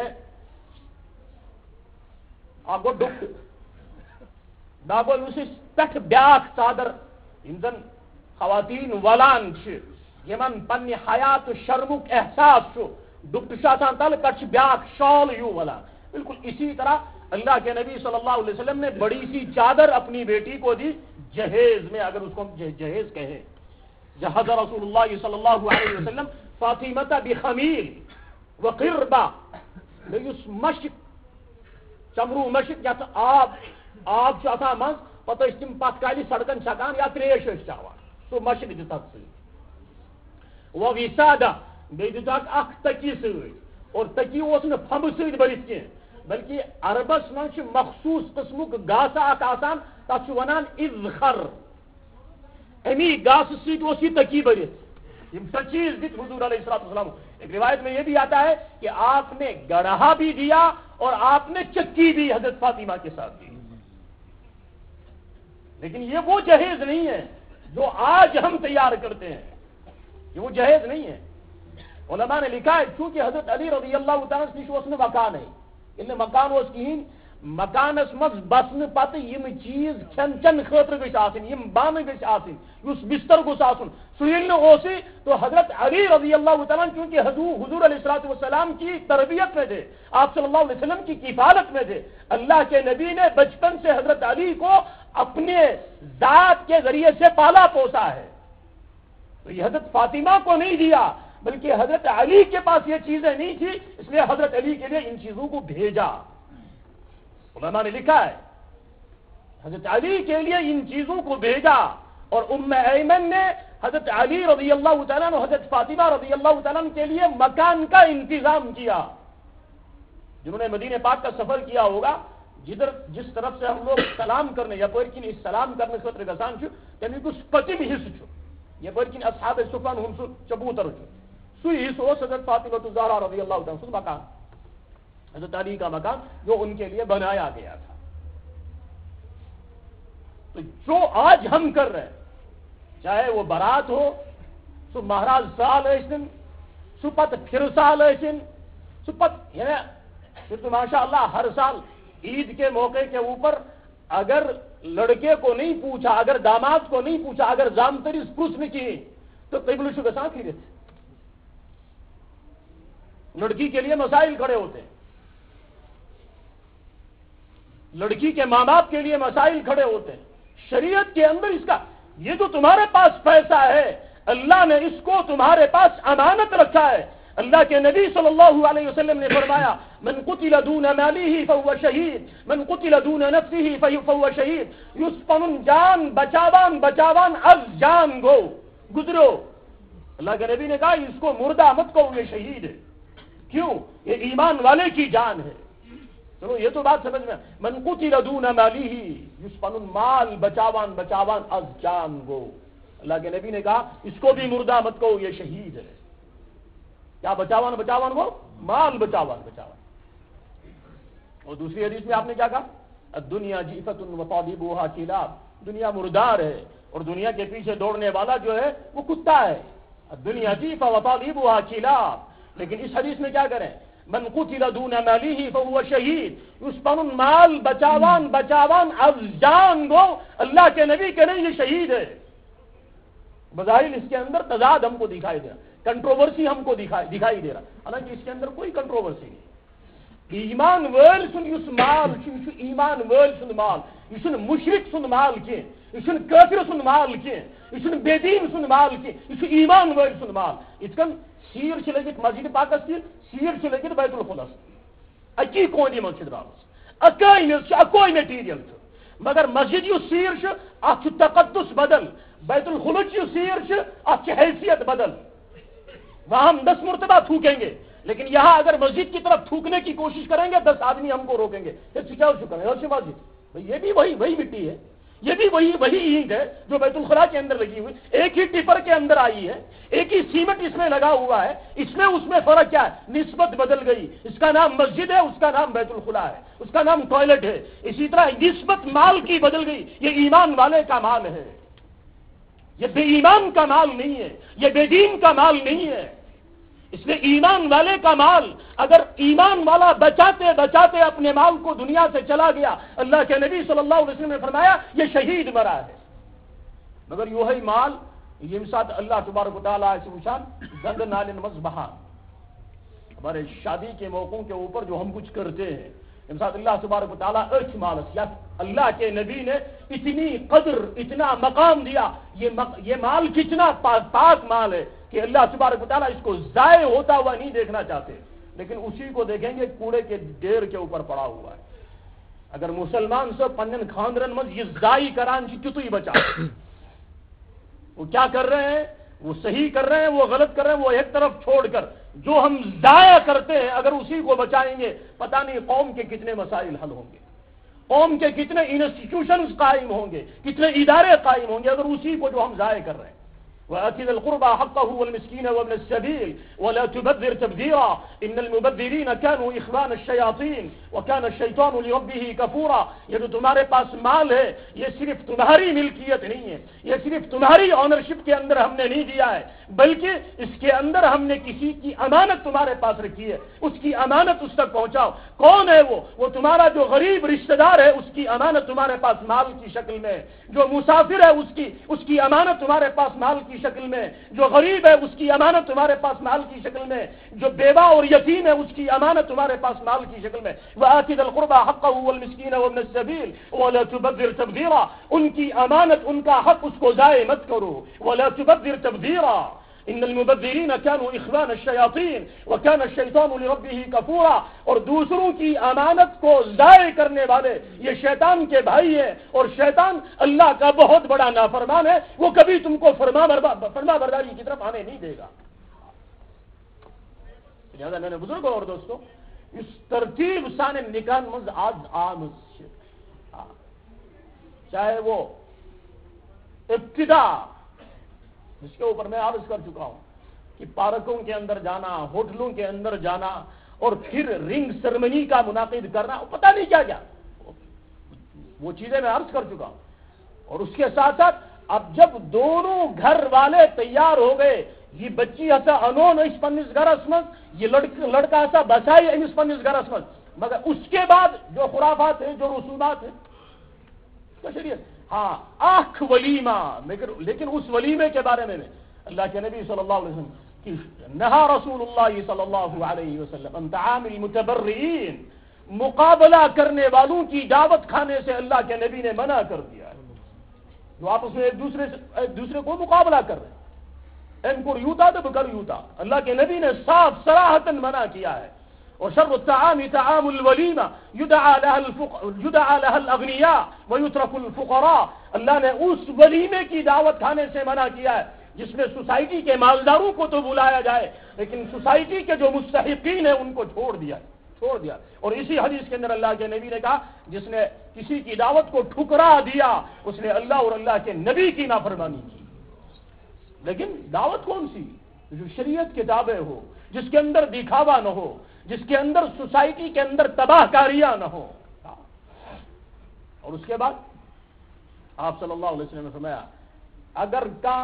اگو ڈک داگو اس پٹھ بیاکھ صادر یم زن خواتین ولان چھ یمن پنہ حیات شرمک احساس چھو. ڈپٹ چھ آسان تل پٹھ بیاکھ شال یو ولان. بالکل اسی طرح اللہ کے نبی صلی اللہ علیہ وسلم نے بڑی سی چادر اپنی بیٹی کو دی جہیز میں، اگر اس کو ہم جہیز کہیں. جہز رسول اللہ صلی اللہ علیہ وسلم فاطمہ بخمیل وقربہ. یس مشک چمرو مشک یت آب آب چھ آسان مز پتہ ٲسۍ تِم پتھ کالہِ سڑکن چھکان یا تریش ٲسۍ چاوان، سُہ مشک دِ تتھ سۭتۍ. ووسادہ بیٚیہِ دِتُکھ اکھ تٔکی سۭتۍ، اور تٔکی اوس نہٕ پھمبہٕ سۭتۍ بٔرِتھ کینٛہہ بلکہ عربس منٛز چھُ مخصوٗص قٕسمُک گاسہٕ اکھ آسان تتھ چھُ ونان اذخر. امی گاسہٕ سۭتۍ اوس یہ تٔکی بٔرِتھ. یم سب چیز دت حضور علیہ الصلوۃ والسلام. ایک روایت میں یہ بھی آتا ہے کہ آپ نے گڑھا بھی دیا اور آپ نے چکی بھی حضرت فاطمہ کے ساتھ دی. لیکن یہ وہ جہیز نہیں ہے جو آج ہم تیار کرتے ہیں، یہ وہ جہیز نہیں ہے. علماء نے لکھا ہے چونکہ حضرت علی رضی اللہ تعالیٰ نش اوس نہ مکان ہے، ییٚلہِ نہٕ مکان اوس کہین، مکانس مز بسنہ پتہ یم چیز کھین چن خاطر گژھِ آسٕنۍ، یم بانہٕ گژھِ آسٕنۍ، یس بستر گوٚژھ آسُن، سُہ ییٚلہِ نہٕ اوسٕے تو حضرت علی رضی اللہ تعالیٰ چونکہ حضور علیہ الصلوۃ والسلام کی تربیت میں تھے، آپ صلی اللہ علیہ وسلم کی کفالت میں تھے. اللہ کے نبی نے بچپن سے حضرت علی کو اپنے ذات کے ذریعے سے پالا پوسا ہے. تو یہ حضرت فاطمہ کو نہیں دیا بلکہ حضرت علی کے پاس یہ چیزیں نہیں تھی، اس لیے حضرت علی کے لیے ان چیزوں کو بھیجا. علماء نے لکھا ہے حضرت علی کے لیے ان چیزوں کو بھیجا. اور ام ایمن نے حضرت علی رضی اللہ تعالیٰ عنہ حضرت فاطمہ رضی اللہ تعالیٰ عنہ کے لیے مکان کا انتظام کیا. جنہوں نے مدینہ پاک کا سفر کیا ہوگا، جدھر جس طرف سے ہم لوگ سلام کرنے یا پرکن اس سلام کرنے خاطر گژھان چھُ تمی کس پتم حصہ چھُ یا پرکن اصحاب صفان ہن سُہ چبوتر چھُ، سُے حصہ اوس حضرت فاطمہ الزہرا رضی اللہ تعالیٰ عنہ مکان، حضرت علی کا مکان جو ان کے لیے بنایا گیا تھا. تو جو آج ہم کر رہے ہیں، چاہے وہ بارات ہو، سو مہاراج سال ٲسِن، سو پتہ پھر سال ٲسِن، سو پتہ یعنی پھر تو ماشاء اللہ ہر سال عید کے موقع کے اوپر اگر لڑکے کو نہیں پوچھا، اگر داماد کو نہیں پوچھا، اگر زامترس پرژھ کی تو قبل چھُ گژھان پھرت. لڑکی کے لیے مسائل کھڑے ہوتے ہیں، لڑکی کے ماں باپ کے لیے مسائل کھڑے ہوتے ہیں. شریعت کے اندر اس کا یہ جو تمہارے پاس پیسہ ہے، اللہ نے اس کو تمہارے پاس امانت رکھا ہے. اللہ کے نبی صلی اللہ علیہ وسلم نے فرمایا من قتل دون ماله فهو شہید، من قتل دون نفسه فهو شہید. یس پنن جان بچاوان بچاوان از جان گو گزرو. اللہ کے نبی نے کہا اس کو مردہ مت کہو، یہ شہید ہے. کیوں؟ یہ ایمان والے کی جان ہے. چلو یہ تو بات سمجھ میں. من قتل دون ماله یس پنن مال بچاوان بچاوان از جان گو. اللہ کے نبی نے کہا اس کو بھی مردہ مت کہو، یہ شہید ہے. کیا بچاوان بچاوان وہ مال بچاوان بچاوان. اور دوسری حدیث میں آپ نے کیا کہا؟ الدنیا جیفت وطالبوها کلاب. دنیا مردار ہے اور دنیا کے پیچھے دوڑنے والا جو ہے وہ کتا ہے. الدنیا جیفت وطالبوها کلاب. لیکن اس حدیث میں کیا کریں؟ من قتل دون ماله فهو شہید. اس پر مال بچاوان بچاوان از جان گو. اللہ کے نبی کہ نہیں یہ شہید ہے. بظاہر اس کے اندر تضاد ہم کو دکھائی دے رہا، کنٹروورسی ہم کو دکھائی دکھائی دے رہا، حالانکہ اس کے اندر کوئی کنٹروورسی نہیں. ایمان وٲلۍ سُنٛد یُس مال چھُ یہِ چھُ ایمان وٲلۍ سُنٛد مال، یہِ چھُنہٕ مُشرِک سُنٛد مال کینٛہہ، یہِ چھُنہٕ کٲفِر سُنٛد مال کینٛہہ، یہِ چھُنہٕ بے دیٖن سُنٛد مال کینٛہہ، یہِ چھُ ایمان وٲلۍ سُنٛد مال. یِتھ کٔنۍ سیٖر چھِ لٔگِتھ مسجد پاکس تہِ، سیٖر چھِ لٔگِتھ بیت الخُلس تہِ، اکی کونہِ منٛز چھِ درٛامٕژ، اکٲے میٚژ چھِ، اکوے میٹیٖریل چھُ. مگر مسجد یُس سیٖر چھُ اتھ چھُ تقدس بدل، بیت الخلُچ یُس سیٖر چھُ اتھ چھِ حیثیت بدل. وہاں ہم دس مرتبہ تھوکیں گے، لیکن یہاں اگر مسجد کی طرف تھوکنے کی کوشش کریں گے دس آدمی ہم کو روکیں گے. کیا مسجد یہ بھی وہی وہی مٹی ہے، یہ بھی وہی وہی اینٹ ہے جو بیت الخلا کے اندر لگی ہوئی، ایک ہی ٹپر کے اندر آئی ہے، ایک ہی سیمنٹ اس میں لگا ہوا ہے. اس میں اس میں فرق کیا ہے؟ نسبت بدل گئی. اس کا نام مسجد ہے، اس کا نام بیت الخلا ہے، اس کا نام ٹوائلٹ ہے. اسی طرح نسبت مال کی بدل گئی. یہ ایمان والے کا مال ہے، یہ بے ایمان کا مال نہیں ہے، یہ بے دین کا مال نہیں ہے. اس لیے ایمان والے کا مال، اگر ایمان والا بچاتے بچاتے اپنے مال کو دنیا سے چلا گیا، اللہ کے نبی صلی اللہ علیہ وسلم نے فرمایا یہ شہید مرا ہے. مگر یہ مال یم سات اللہ تبارک و تعالیٰ سے وچان زند نالن مز بہان. ہمارے شادی کے موقعوں کے اوپر جو ہم کچھ کرتے ہیں، یم سات اللہ تبارک و تعالیٰ ارچ مالس یا اللہ کے نبی نے اتنی قدر، اتنا مقام دیا. یہ یہ مال کتنا پاک مال ہے کہ اللہ تبارک و تعالیٰ اس کو ضائع ہوتا ہوا نہیں دیکھنا چاہتے، لیکن اسی کو دیکھیں گے کوڑے کے ڈھیر کے اوپر پڑا ہوا ہے. اگر مسلمان سب پنن خاندرن مز یہ ضائع کران تیتھی بچا. وہ کیا کر رہے ہیں؟ وہ صحیح کر رہے ہیں، وہ غلط کر رہے ہیں، وہ ایک طرف چھوڑ کر جو ہم ضائع کرتے ہیں اگر اسی کو بچائیں گے، پتہ نہیں قوم کے کتنے مسائل حل ہوں گے، قوم کے کتنے انسٹیٹیوشنز قائم ہوں گے، کتنے ادارے قائم ہوں گے اگر اسی کو جو ہم ضائع کر رہے ہیں. وآتِ ذِي الْقُرْبَى حَقَّهُ وَالْمِسْكِينَ وَابْنَ السَّبِيلِ وَلَا تُبَذِّرْ تَبْذِيرًا إِنَّ الْمُبَذِّرِينَ كَانُوا إِخْوَانَ الشَّيَاطِينِ وَكَانَ الشَّيْطَانُ لِرَبِّهِ كَفُورًا. یہ جو تمہارے پاس مال ہے یہ صرف تمہاری ملکیت نہیں ہے، یہ صرف تمہاری آنرشپ کے اندر ہم نے نہیں دیا ہے، بلکہ اس کے اندر ہم نے کسی کی امانت تمہارے پاس رکھی ہے، اس کی امانت اس تک پہنچاؤ. کون ہے وہ؟ وہ تمہارا جو غریب رشتہ دار ہے اس کی امانت تمہارے پاس مال کی شکل میں، جو مسافر ہے اس کی اس کی امانت تمہارے پاس مال کی شکل میں، جو غریب ہے اس کی امانت تمہارے پاس مال کی شکل میں، جو بیوہ اور یتیم ہے اس کی امانت تمہارے پاس مال کی شکل میں. وآتِ ذِي الْقُرْبَى حَقَّهُ وَالْمِسْكِينَ وَابْنَ السَّبِيلِ وَلَا تُبَذِّرْ تَبْذِيرًا. ان کی امانت، ان کا حق، اس کو ضائع مت کرو. وَلَا تُبَذِّرْ تَبْذِيرًا إِنَّ الْمُبَذِّرِينَ كَانُوا إِخْوَانَ الشَّيَاطِينِ وَكَانَ الشَّيْطَانُ لِرَبِّهِ كَفُورًا. اور دوسروں کی امانت کو ضائع کرنے والے یہ شیطان کے بھائی ہیں، اور شیطان اللہ کا بہت بڑا نافرمان ہے، وہ کبھی تم کو فرما فرما برداری کی طرف آنے نہیں دے گا. لہذا میں نے بزرگوں اور دوستوں اس ترتیب سان نکاح مز آج عام چاہے وہ ابتدا جس کے اوپر میں عرض کر چکا ہوں کہ پارکوں کے اندر جانا، ہوٹلوں کے اندر جانا اور پھر رنگ سرمنی کا منعقد کرنا، پتہ نہیں کیا کیا وہ چیزیں میں عرض کر چکا ہوں. اور اس کے ساتھ ساتھ اب جب دونوں گھر والے تیار ہو گئے، یہ بچی ہسا انون اس پنس گرس مز، یہ لڑکا ہسا بسائی امس پنس گرس مز، مگر اس کے بعد جو خرافات ہیں، جو رسومات ہیں شریعت ہاں آنکھ ولیمہ، لیکن اس ولیمے کے بارے میں اللہ کے نبی صلی اللہ علیہ وسلم کی نہا رسول اللہ صلی اللہ علیہ وسلم ان طعام المتبرئین، مقابلہ کرنے والوں کی دعوت کھانے سے اللہ کے نبی نے منع کر دیا ہے، جو آپس میں ایک دوسرے سے ایک دوسرے کو مقابلہ کر رہے ہیں. ان کو یوتا تو بکر یوتا، اللہ کے نبی نے صاف صراحتاً منع کیا ہے. اور شر الطعام طعام الولیمہ یدعى لها الفقراء یدعى لها الاغنیاء ويترك الفقراء. اللہ نے اس ولیمے کی دعوت کھانے سے منع کیا ہے جس میں سوسائٹی کے مالداروں کو تو بلایا جائے لیکن سوسائٹی کے جو مستحقین ہیں ان کو چھوڑ دیا چھوڑ دیا اور اسی حدیث کے اندر اللہ کے نبی نے کہا جس نے کسی کی دعوت کو ٹھکرا دیا اس نے اللہ اور اللہ کے نبی کی نافرمانی کی. لیکن دعوت کون سی؟ جو شریعت کتابیں ہو، جس کے اندر دکھاوا نہ ہو، جس کے اندر سوسائٹی کے اندر تباہ کاریاں نہ ہو. اور اس کے بعد آپ صلی اللہ علیہ وسلم نے فرمایا اگر کا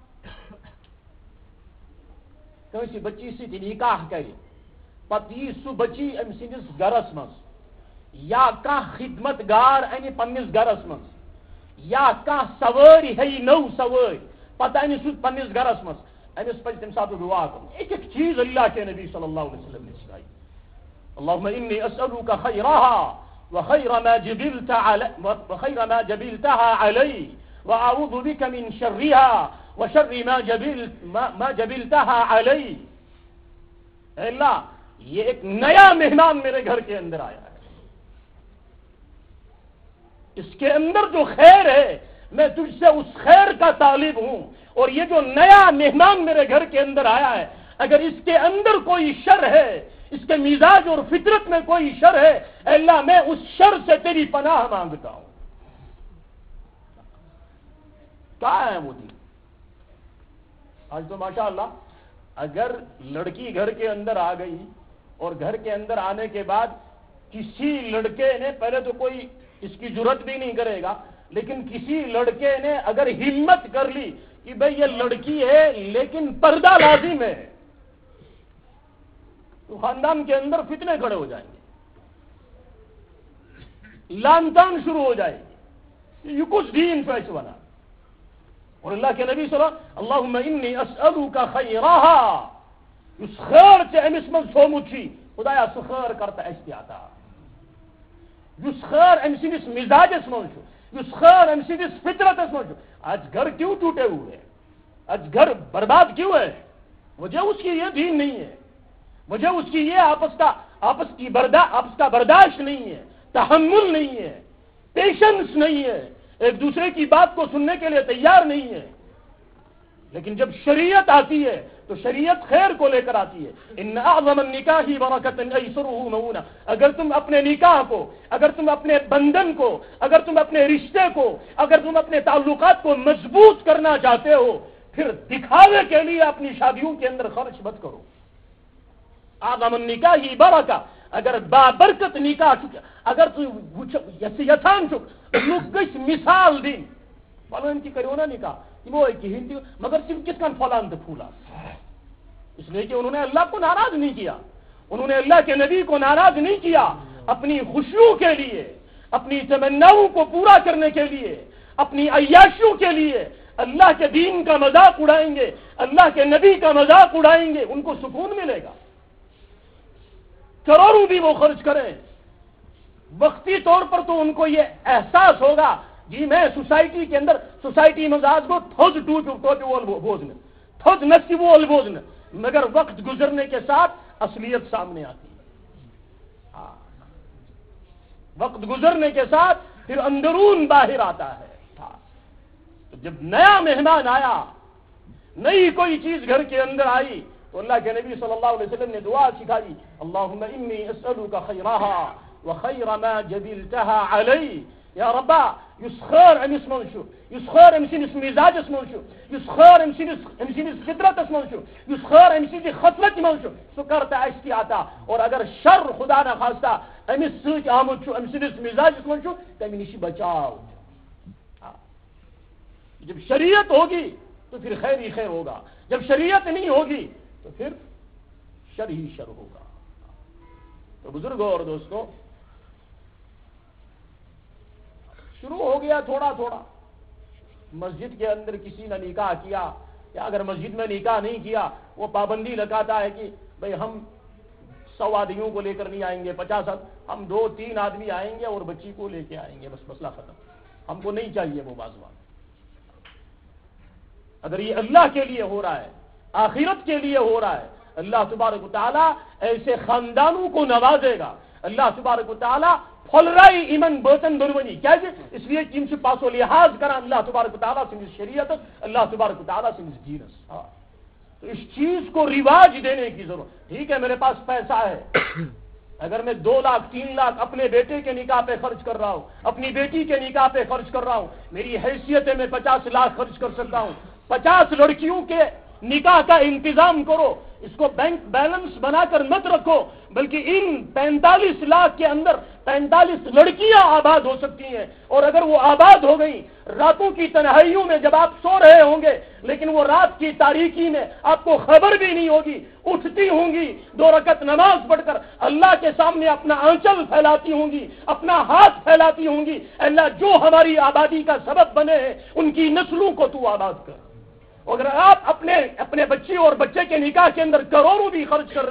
کسی بچی سی نکاح کرے پتہ یہ سو بچی ام سندس گرس مز یا کا خدمت گار ان پنس گرس مز یا کا سواری ہے نو سواری پتہ ان سو پنس گرس مز امس پہ تم سات دعا کر. ایک ایک چیز اللہ کے نبی صلی اللہ علیہ وسلم نے سکھائی. اللهم انی اسألک خیرها وخیر ما جبلت علی وخیر ما جبلتها علی واعوذ بک من شرها وشر ما جبلت ما, ما جبلتها علی. اے اللہ یہ ایک نیا مہمان میرے گھر کے اندر آیا ہے، اس کے اندر جو خیر ہے میں تجھ سے اس خیر کا طالب ہوں، اور یہ جو نیا مہمان میرے گھر کے اندر آیا ہے اگر اس کے اندر کوئی شر ہے، اس کے مزاج اور فطرت میں کوئی شر ہے، اے اللہ میں اس شر سے تیری پناہ مانگتا ہوں. کیا ہے وہ دین؟ آج تو ماشاءاللہ اگر لڑکی گھر کے اندر آ گئی اور گھر کے اندر آنے کے بعد کسی لڑکے نے، پہلے تو کوئی اس کی جرت بھی نہیں کرے گا، لیکن کسی لڑکے نے اگر ہمت کر لی کہ بھئی یہ لڑکی ہے لیکن پردہ لازم ہے، تو خاندان کے اندر فتنے کھڑے ہو جائیں گے، لان تان شروع ہو جائے گی. یہ کچھ دین پیش بنا. اور اللہ کے نبی صلی اللہ علیہ وسلم اللہم انی اسألوک خیرها، اس خیر سے امس من سومچی خدایا سو خیر کرتا اشتیاتا، اس خیر ام سندس مزاجس من شو، اس خیر ام سندس فطرتس من شو. آج گھر کیوں ٹوٹے ہوئے ہیں؟ آج گھر برباد کیوں ہے؟ وجہ اس کی یہ دین نہیں ہے، وجہ اس کی یہ آپس کا آپس کی بردا آپس کا برداشت نہیں ہے، تحمل نہیں ہے، پیشنس نہیں ہے، ایک دوسرے کی بات کو سننے کے لیے تیار نہیں ہے. لیکن جب شریعت آتی ہے تو شریعت خیر کو لے کر آتی ہے. ان اعظم النکاح برکۃ ایسرہ مؤونہ، اگر تم اپنے نکاح کو، اگر تم اپنے بندھن کو، اگر تم اپنے رشتے کو، اگر تم اپنے تعلقات کو مضبوط کرنا چاہتے ہو، پھر دکھاوے کے لیے اپنی شادیوں کے اندر خرچ مت کرو. اعظم النکاح برکہ، اگر بابرکت نکاح چک، اگر یتان چک لوگ گھ مثال دن فلان کی کرو نا نکاح وہ کہین تھی مگر تم کس کن پھلان تو پھولا، اس لیے کہ انہوں نے اللہ کو ناراض نہیں کیا، انہوں نے اللہ کے نبی کو ناراض نہیں کیا. اپنی خوشیوں کے لیے، اپنی تمناؤں کو پورا کرنے کے لیے، اپنی عیاشیوں کے لیے اللہ کے دین کا مذاق اڑائیں گے، اللہ کے نبی کا مذاق اڑائیں گے، ان کو سکون ملے گا. کروڑوں بھی وہ خرچ کریں، وقتی طور پر تو ان کو یہ احساس ہوگا جی میں سوسائٹی کے اندر سوسائٹی مزاج کو تھوز ٹوٹ ٹوٹ وول بوزن تھوز نسی وول بوزن، مگر وقت گزرنے کے ساتھ اصلیت سامنے آتی ہے. ہاں وقت گزرنے کے ساتھ پھر اندرون باہر آتا ہے. ہاں تو جب نیا مہمان آیا، نئی کوئی چیز گھر کے اندر آئی تو اللہ کے نبی صلی اللہ علیہ وسلم نے دعا سکھائی اللہم انی اسألوک خیرها وخیر ما جبلتها علی. یا ربا یس خیر امس من شو، یس خیر ام سندس مزاجس من شو، یس خیر ام سندس ام سندس فطرتس من شو، یس خیر ام سندس خصلت من شو سو کرتا اشتی آتا. اور اگر شر خدا نہ خواستہ امس سوچ آمد شو ام سندس مزاجس من شو تمی نشی بچاؤ. جب شریعت ہوگی تو پھر خیر ہی خیر ہوگا، جب شریعت نہیں ہوگی تو پھر شر ہی شر ہوگا. تو بزرگوں اور دوستوں، شروع ہو گیا تھوڑا تھوڑا، مسجد کے اندر کسی نے نکاح کیا، یا اگر مسجد میں نکاح نہیں کیا وہ پابندی لگاتا ہے کہ بھئی ہم سو آدمیوں کو لے کر نہیں آئیں گے، پچاس ہم دو تین آدمی آئیں گے اور بچی کو لے کے آئیں گے، بس مسئلہ ختم، ہم کو نہیں چاہیے وہ بازوان. اگر یہ اللہ کے لیے ہو رہا ہے، آخرت کے لیے ہو رہا ہے، اللہ تبارک و تعالیٰ ایسے خاندانوں کو نوازے گا. اللہ تبارک و تعالیٰ پھلرائی ایمن برتن دنونی کیا جی اس لیے کہ ان سے پاس و لحاظ کرا اللہ تبارک و تعالیٰ سے شریعت، اللہ تبارک و تعالیٰ سے دینس. ہاں تو اس چیز کو رواج دینے کی ضرورت. ٹھیک ہے میرے پاس پیسہ ہے، اگر میں دو لاکھ تین لاکھ اپنے بیٹے کے نکاح پہ خرچ کر رہا ہوں، اپنی بیٹی کے نکاح پہ خرچ کر رہا ہوں، میری حیثیت ہے میں پچاس لاکھ خرچ کر سکتا ہوں، پچاس لڑکیوں کے نکاح کا انتظام کرو. اس کو بینک بیلنس بنا کر مت رکھو، بلکہ ان پینتالیس لاکھ کے اندر پینتالیس لڑکیاں آباد ہو سکتی ہیں. اور اگر وہ آباد ہو گئی راتوں کی تنہائیوں میں جب آپ سو رہے ہوں گے، لیکن وہ رات کی تاریکی میں آپ کو خبر بھی نہیں ہوگی، اٹھتی ہوں گی دو رکعت نماز پڑھ کر اللہ کے سامنے اپنا آنچل پھیلاتی ہوں گی، اپنا ہاتھ پھیلاتی ہوں گی، اللہ جو ہماری آبادی کا سبب بنے ہیں ان کی نسلوں کو تو آباد کر. اگر آپ اپنے اپنے بچی اور بچے کے نکاح کے اندر کروڑوں بھی خرچ کر رہے ہیں،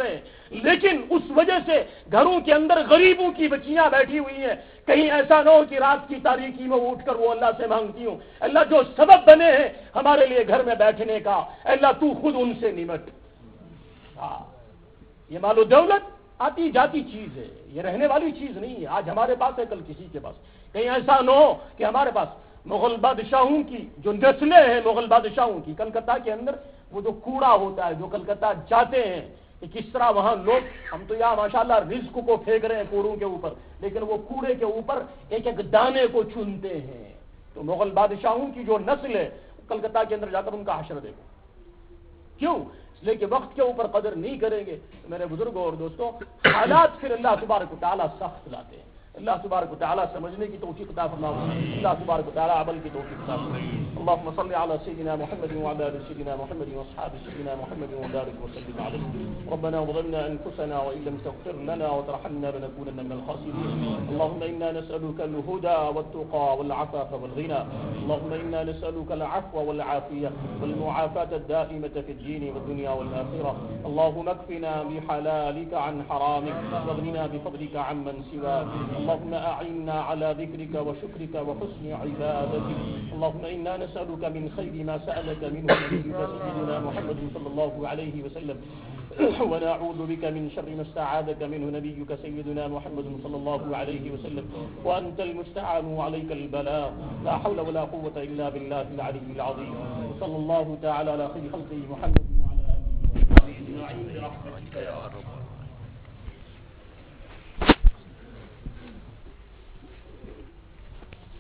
لیکن اس وجہ سے گھروں کے اندر غریبوں کی بچیاں بیٹھی ہوئی ہیں، کہیں ایسا نہ ہو کہ رات کی تاریکی میں اٹھ کر وہ اللہ سے مانگتی ہوں، اللہ جو سبب بنے ہیں ہمارے لیے گھر میں بیٹھنے کا، اللہ تو خود ان سے نمٹ۔ ہاں، یہ مال و دولت آتی جاتی چیز ہے، یہ رہنے والی چیز نہیں ہے۔ آج ہمارے پاس ہے، کل کسی کے پاس۔ کہیں ایسا نہ ہو کہ ہمارے پاس مغل بادشاہوں کی جو نسلیں ہیں، مغل بادشاہوں کی، کلکتہ کے اندر وہ جو کوڑا ہوتا ہے، جو کلکتہ جاتے ہیں کہ کس طرح وہاں لوگ، ہم تو یہاں ماشاءاللہ رزق کو پھینک رہے ہیں کوڑوں کے اوپر، لیکن وہ کوڑے کے اوپر ایک ایک دانے کو چنتے ہیں۔ تو مغل بادشاہوں کی جو نسل ہے، کلکتہ کے اندر جا کر ان کا حشر دیکھو۔ کیوں؟ اس لیے کہ وقت کے اوپر قدر نہیں کریں گے۔ میرے بزرگوں اور دوستوں، حالات پھر اللہ تبارک و تعالیٰ سخت لاتے ہیں۔ اللہ تبارک و تعالیٰ سمجھنے کی توفیق عطا فرمائے، اللہ تبارک و تعالیٰ عمل کی توفیق عطا فرمائے۔ اللهم صل على سيدنا محمد وعلى ال سيدنا محمد واصحاب سيدنا محمد وبارك وسلم عليه. ربنا ظلمنا انفسنا وان لم تغفر لنا وترحمنا لنكونن من الخاسرين. اللهم انا نسالك الهدى والتقى والعفاف والغنى. اللهم انا نسالك العفو والعافيه والمعافاه الدائمه في الدين والدنيا والاخره. اللهم اكفنا بحلالك عن حرامك واغننا بفضلك عمن سواك. اللهم اعنا على ذكرك وشكرك وحسن عبادتك. اللهم انا نسألك من خير ما سألك منه نبيك سيدنا محمد صلى الله عليه وسلم ونعوذ بك من شر ما استعاذك منه نبيك سيدنا محمد صلى الله عليه وسلم وأنت المستعان وعليك البلاغ. لا حول ولا قوة إلا بالله العلي العظيم. صلى الله تعالى على خير خلقه محمد وعلى آله وصحبه أجمعين برحمتك يا رب.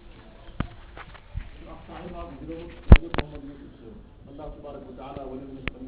اللہ تبارک و تعالی